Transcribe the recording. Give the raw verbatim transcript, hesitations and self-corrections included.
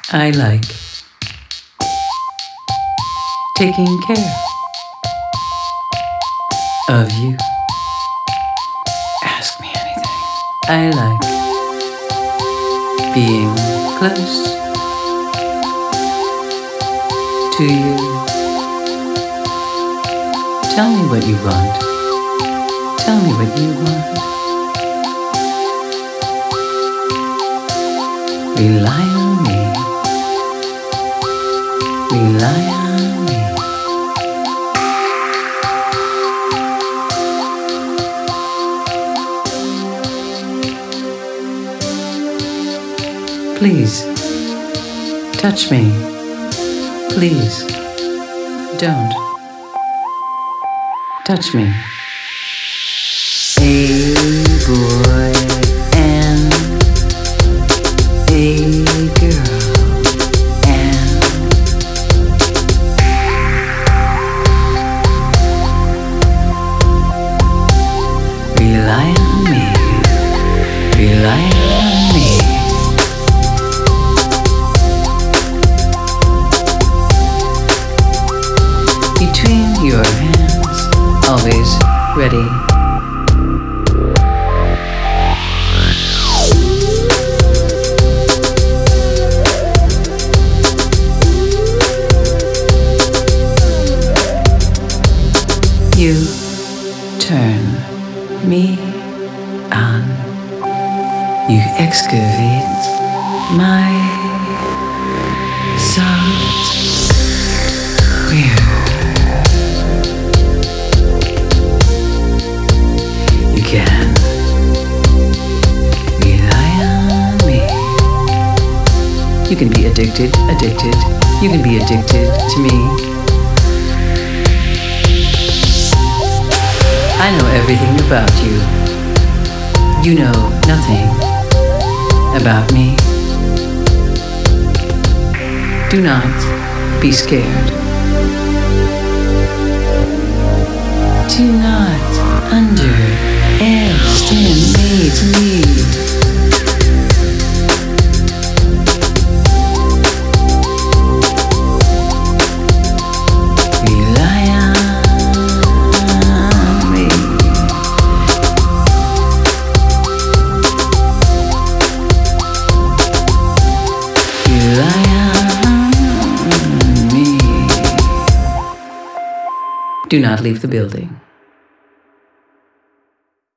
I like taking care of you. Ask me anything. I like being close to you. Tell me what you want. Tell me what you want. Rely on me. Rely on me. Please, touch me. Please, don't touch me. A boy and a girl and rely on me. Rely on me. Between your hands, always ready. You turn me on. You excavate my soft where you can rely on me. You can be addicted, addicted. You can be addicted to me. I know everything about you. You know nothing about me. Do not be scared. Do not underestimate me. Do not leave the building.